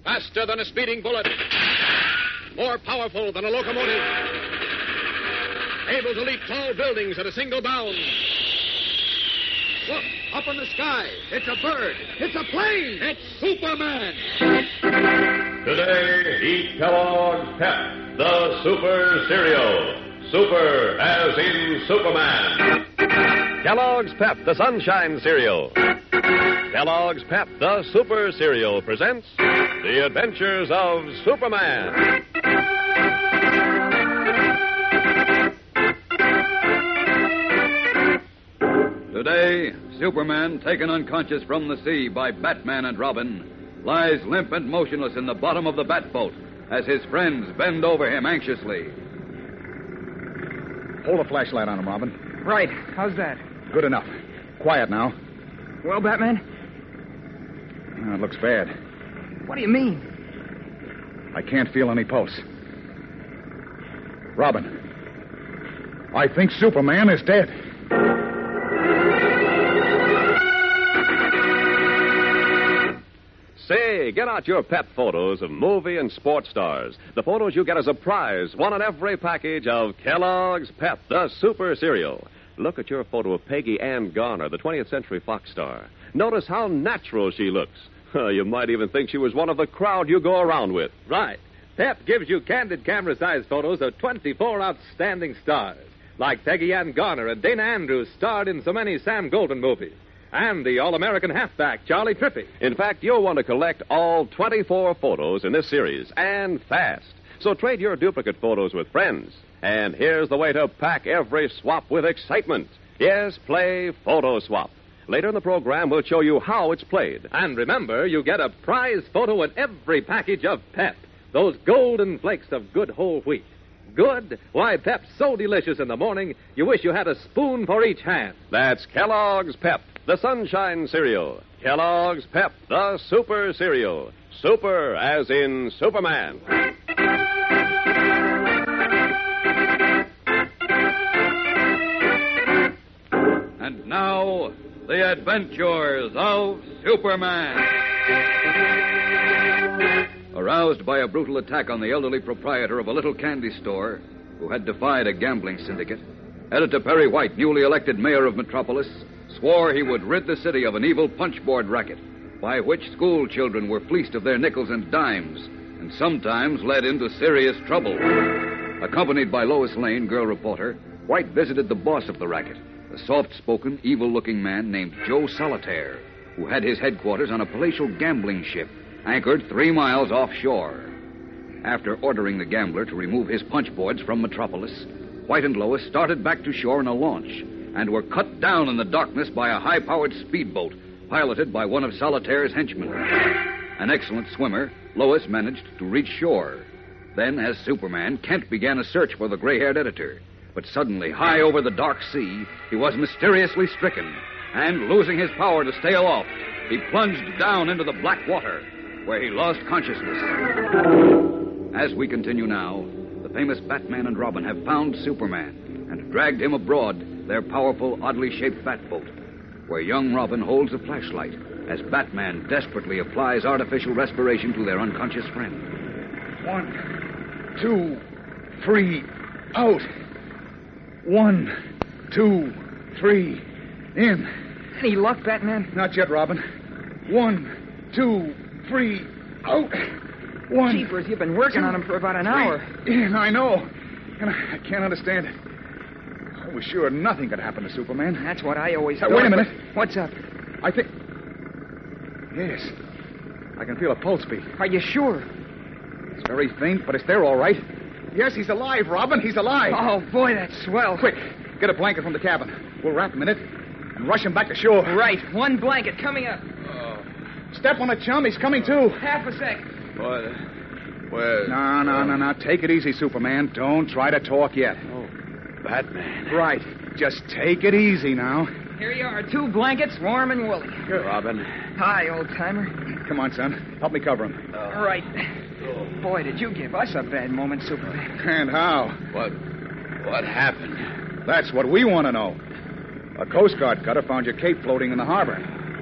Faster than a speeding bullet. More powerful than a locomotive. Able to leap tall buildings at a single bound. Look, up in the sky. It's a bird. It's a plane. It's Superman. Today, eat Kellogg's Pep, the Super Cereal. Super as in Superman. Kellogg's Pep, the Sunshine Cereal. Kellogg's Pep, the Super Cereal, presents The Adventures of Superman. Today, Superman, taken unconscious from the sea by Batman and Robin, lies limp and motionless in the bottom of the Batboat as his friends bend over him anxiously. Hold a flashlight on him, Robin. Right. How's that? Good enough. Quiet now. Well, Batman? It looks bad. What do you mean? I can't feel any pulse. Robin, I think Superman is dead. Say, get out your pet photos of movie and sports stars. The photos you get as a prize, one in every package of Kellogg's Pep, the Super Cereal. Look at your photo of Peggy Ann Garner, the 20th Century Fox star. Notice how natural she looks. You might even think she was one of the crowd you go around with. Right. Pep gives you candid camera-sized photos of 24 outstanding stars, like Peggy Ann Garner and Dana Andrews starred in so many Sam Goldwyn movies, and the All-American halfback, Charlie Trippey. In fact, you'll want to collect all 24 photos in this series, and fast. So trade your duplicate photos with friends. And here's the way to pack every swap with excitement. Yes, play Photo Swap. Later in the program, we'll show you how it's played. And remember, you get a prize photo in every package of Pep, those golden flakes of good whole wheat. Good? Why, Pep's so delicious in the morning, you wish you had a spoon for each hand. That's Kellogg's Pep, the Sunshine Cereal. Kellogg's Pep, the Super Cereal. Super as in Superman. And now, the adventures of Superman. Aroused by a brutal attack on the elderly proprietor of a little candy store who had defied a gambling syndicate, Editor Perry White, newly elected mayor of Metropolis, swore he would rid the city of an evil punchboard racket by which school children were fleeced of their nickels and dimes and sometimes led into serious trouble. Accompanied by Lois Lane, girl reporter, White visited the boss of the racket, a soft-spoken, evil-looking man named Joe Solitaire, who had his headquarters on a palatial gambling ship anchored 3 miles offshore. After ordering the gambler to remove his punchboards from Metropolis, White and Lois started back to shore in a launch and were cut down in the darkness by a high-powered speedboat piloted by one of Solitaire's henchmen. An excellent swimmer, Lois managed to reach shore. Then, as Superman, Kent began a search for the gray-haired editor. But suddenly, high over the dark sea, he was mysteriously stricken, and losing his power to stay aloft, he plunged down into the black water, where he lost consciousness. As we continue now, the famous Batman and Robin have found Superman and dragged him aboard their powerful, oddly shaped Batboat, where young Robin holds a flashlight as Batman desperately applies artificial respiration to their unconscious friend. 1, 2, 3, out. 1, 2, 3, in. Any luck, Batman? Not yet, Robin. 1, 2, 3, out. 1. Jeepers, you've been working on him for about an hour. In, I know. And I can't understand it. I was sure nothing could happen to Superman. That's what I always thought. Wait a minute. What's up? I think... Yes. I can feel a pulse beat. Are you sure? It's very faint, but it's there all right. Yes, he's alive, Robin. He's alive. Oh, boy, that's swell. Quick, get a blanket from the cabin. We'll wrap him in it and rush him back to shore. Right. 1 blanket coming up. Step on the chum. He's coming, too. Half a sec. Where? No. Take it easy, Superman. Don't try to talk yet. Oh, Batman. Right. Just take it easy now. Here you are. 2 blankets, warm and woolly. Robin. Hi, old-timer. Come on, son. Help me cover him. Right. Boy, did you give us a bad moment, Superman. And how? What happened? That's what we want to know. A Coast Guard cutter found your cape floating in the harbor.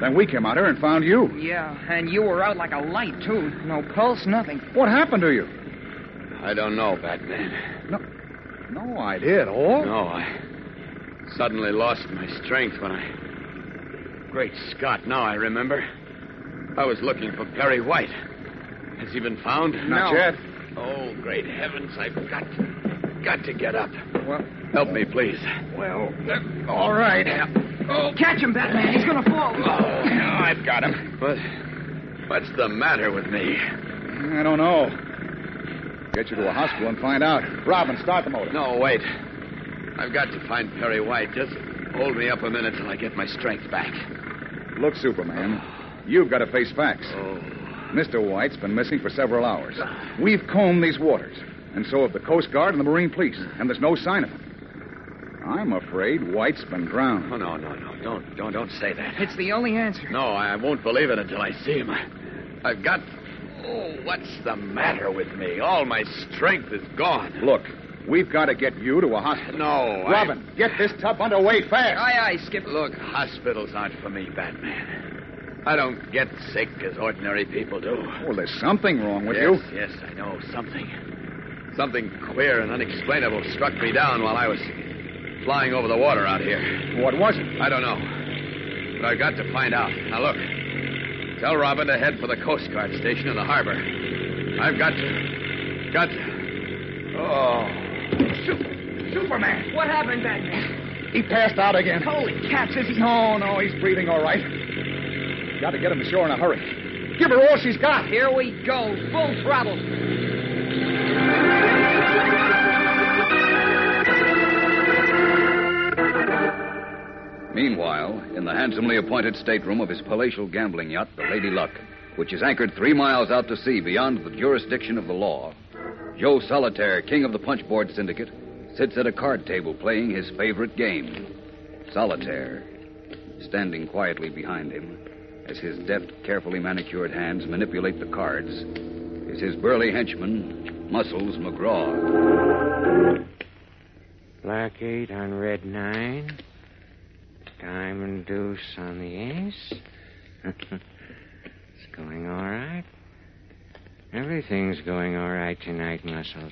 Then we came out here and found you. Yeah, and you were out like a light, too. No pulse, nothing. What happened to you? I don't know, Batman. No idea at all? No, I suddenly lost my strength when I... Great Scott, now I remember. I was looking for Perry White. Has he been found? Not yet. Oh, great heavens, I've got to get up. Well, help me, please. Well, all right. Oh, catch him, Batman. He's going to fall. Oh, I've got him. But what's the matter with me? I don't know. Get you to a hospital and find out. Robin, start the motor. No, wait. I've got to find Perry White. Just hold me up a minute till I get my strength back. Look, Superman, you've got to face facts. Oh. Mr. White's been missing for several hours. We've combed these waters, and so have the Coast Guard and the Marine Police, and there's no sign of him. I'm afraid White's been drowned. Oh, no. Don't say that. It's the only answer. No, I won't believe it until I see him. I've got... Oh, what's the matter with me? All my strength is gone. Look, we've got to get you to a hospital. No, Robin, get this tub underway fast. Aye, Skip. Look, hospitals aren't for me, Batman. I don't get sick as ordinary people do. Well, there's something wrong with you. Yes, I know. Something queer and unexplainable struck me down while I was flying over the water out here. What was it? I don't know. But I've got to find out. Now, look. Tell Robin to head for the Coast Guard station in the harbor. I've got to... Oh. Superman. What happened, Batman? He passed out again. Holy cats, is he... No, he's breathing all right. Got to get him ashore in a hurry. Give her all she's got. Here we go. Full throttle. Meanwhile, in the handsomely appointed stateroom of his palatial gambling yacht, the Lady Luck, which is anchored 3 miles out to sea beyond the jurisdiction of the law, Joe Solitaire, king of the punchboard syndicate, sits at a card table playing his favorite game. Solitaire, standing quietly behind him, as his deft, carefully manicured hands manipulate the cards, is his burly henchman, Muscles McGraw. Black 8 on red 9. Diamond deuce on the ace. It's going all right. Everything's going all right tonight, Muscles.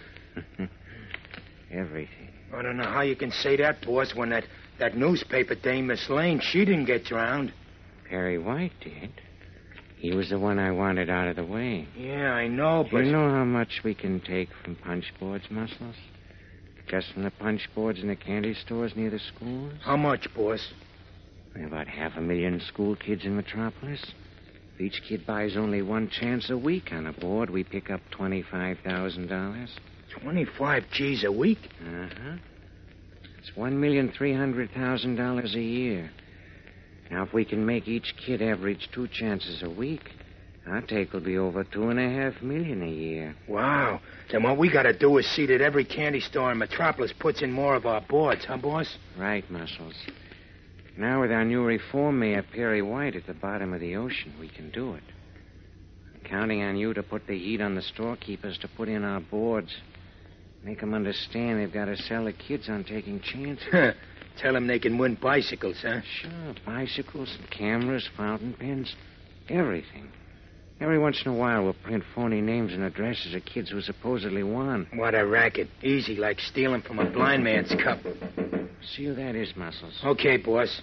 Everything. I don't know how you can say that, boss, when that newspaper dame, Miss Lane, she didn't get drowned. Perry White did. He was the one I wanted out of the way. Yeah, I know, but... You know how much we can take from punch boards, Muscles? Just from the punch boards in the candy stores near the schools? How much, boss? About 500,000 school kids in Metropolis. If each kid buys only one chance a week on a board, we pick up $25,000. 25 G's a week? Uh-huh. It's $1,300,000 a year. Now, if we can make each kid average 2 chances a week, our take will be over $2.5 million a year. Wow. Then what we got to do is see that every candy store in Metropolis puts in more of our boards, huh, boss? Right, Muscles. Now, with our new reform mayor, Perry White, at the bottom of the ocean, we can do it. I'm counting on you to put the heat on the storekeepers to put in our boards. Make them understand they've got to sell the kids on taking chances. Tell them they can win bicycles, huh? Sure, bicycles and cameras, fountain pens, everything. Every once in a while, we'll print phony names and addresses of kids who supposedly won. What a racket. Easy, like stealing from a blind man's cup. See who that is, Muscles. Okay, boss.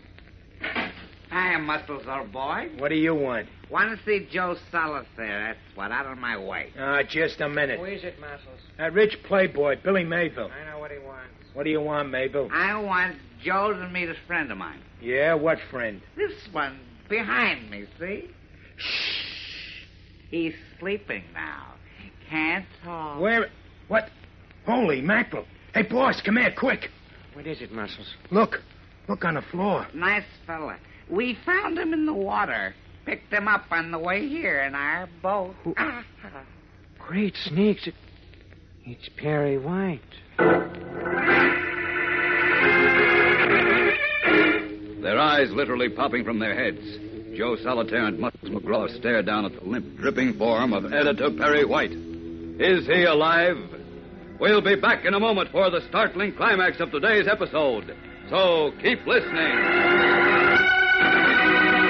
Hiya, Muscles, old boy. What do you want? Want to see Joe Solitaire. That's what, out of my way. Just a minute. Who is it, Muscles? That rich playboy, Billy Mayville. I know what he wants. What do you want, Mayville? I want Joe to meet a friend of mine. Yeah, what friend? This one behind me, see? Shh. He's sleeping now. Can't talk. Where? What? Holy mackerel. Hey, boss, come here, quick. What is it, Muscles? Look. Look on the floor. Nice fella. We found him in the water. Picked him up on the way here in our boat. Great snakes. It's Perry White. Their eyes literally popping from their heads, Joe Solitaire and Muscles McGraw stare down at the limp, dripping form of Editor Perry White. Is he alive? We'll be back in a moment for the startling climax of today's episode. So keep listening.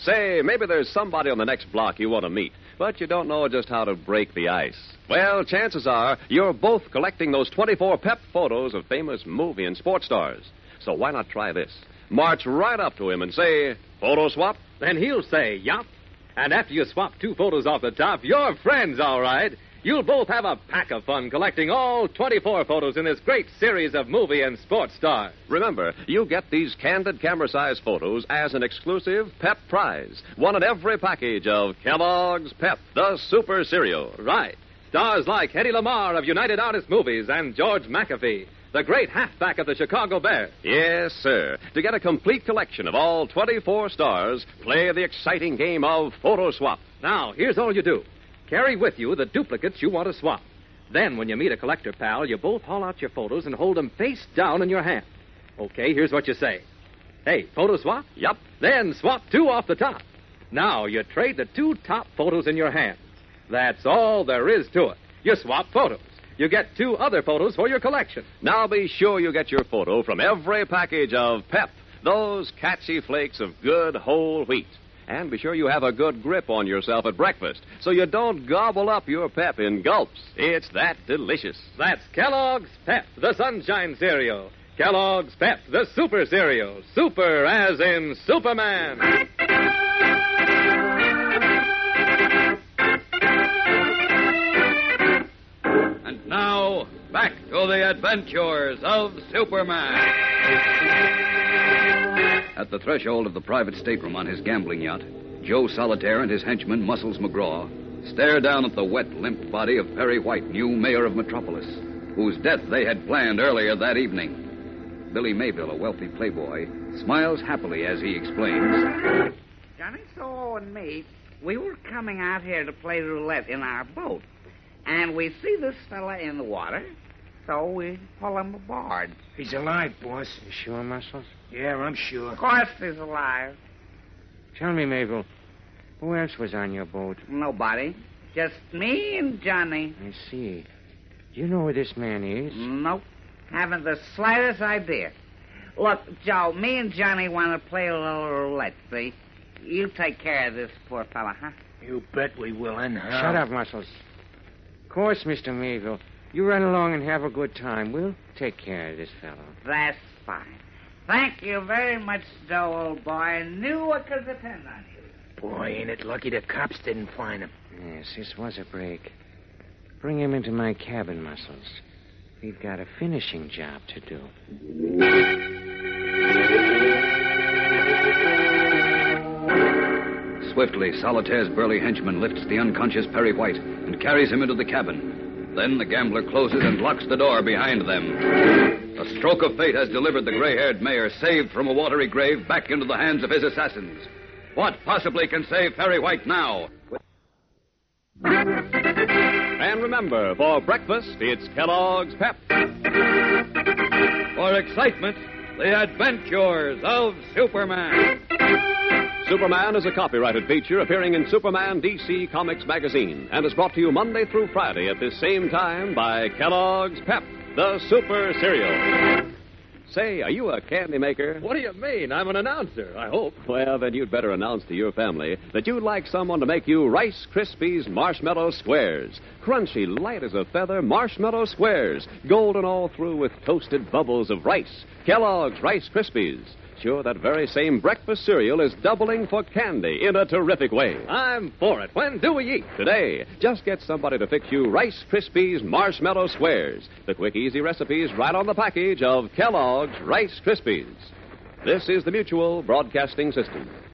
Say, maybe there's somebody on the next block you want to meet, but you don't know just how to break the ice. Well, chances are you're both collecting those 24 Pep photos of famous movie and sports stars. So why not try this? March right up to him and say, photo swap? Then he'll say, yup. And after you swap 2 photos off the top, you're friends, all right. You'll both have a pack of fun collecting all 24 photos in this great series of movie and sports stars. Remember, you get these candid camera-sized photos as an exclusive Pep prize. One in every package of Kellogg's Pep, the Super Cereal. Right. Stars like Hedy Lamarr of United Artists Movies and George McAfee, the great halfback of the Chicago Bears. Yes, sir. To get a complete collection of all 24 stars, play the exciting game of Photo Swap. Now, here's all you do. Carry with you the duplicates you want to swap. Then, when you meet a collector pal, you both haul out your photos and hold them face down in your hand. Okay, here's what you say. Hey, photo swap? Yup. Then swap 2 off the top. Now, you trade the 2 top photos in your hand. That's all there is to it. You swap photos. You get 2 other photos for your collection. Now be sure you get your photo from every package of Pep, those catchy flakes of good whole wheat. And be sure you have a good grip on yourself at breakfast so you don't gobble up your Pep in gulps. It's that delicious. That's Kellogg's Pep, the Sunshine Cereal. Kellogg's Pep, the Super Cereal. Super as in Superman. And now, back to the adventures of Superman. At the threshold of the private stateroom on his gambling yacht, Joe Solitaire and his henchman, Muscles McGraw, stare down at the wet, limp body of Perry White, new mayor of Metropolis, whose death they had planned earlier that evening. Billy Mayville, a wealthy playboy, smiles happily as he explains. Johnny Soul and me, we were coming out here to play roulette in our boat. And we see this fella in the water, so we pull him aboard. He's alive, boss. You sure, Muscles? Yeah, I'm sure. Of course he's alive. Tell me, Mabel, who else was on your boat? Nobody. Just me and Johnny. I see. Do you know where this man is? Nope. Haven't the slightest idea. Look, Joe, me and Johnny want to play a little roulette, see? You take care of this poor fella, huh? You bet we will, anyhow. Shut up, Muscles. Of course, Mr. Mayville. You run along and have a good time. We'll take care of this fellow. That's fine. Thank you very much, Joe, old boy. I knew I could depend on you. Boy, ain't it lucky the cops didn't find him. Yes, this was a break. Bring him into my cabin, Muscles. We've got a finishing job to do. Swiftly, Solitaire's burly henchman lifts the unconscious Perry White and carries him into the cabin. Then the gambler closes and locks the door behind them. A stroke of fate has delivered the gray-haired mayor, saved from a watery grave, back into the hands of his assassins. What possibly can save Perry White now? And remember, for breakfast, it's Kellogg's Pep. For excitement, the adventures of Superman. Superman is a copyrighted feature appearing in Superman DC Comics magazine and is brought to you Monday through Friday at this same time by Kellogg's Pep, the Super Cereal. Say, are you a candy maker? What do you mean? I'm an announcer, I hope. Well, then you'd better announce to your family that you'd like someone to make you Rice Krispies Marshmallow Squares. Crunchy, light as a feather marshmallow squares, golden all through with toasted bubbles of rice. Kellogg's Rice Krispies. Sure, that very same breakfast cereal is doubling for candy in a terrific way. I'm for it. When do we eat? Today, just get somebody to fix you Rice Krispies Marshmallow Squares. The quick, easy recipes right on the package of Kellogg's Rice Krispies. This is the Mutual Broadcasting System.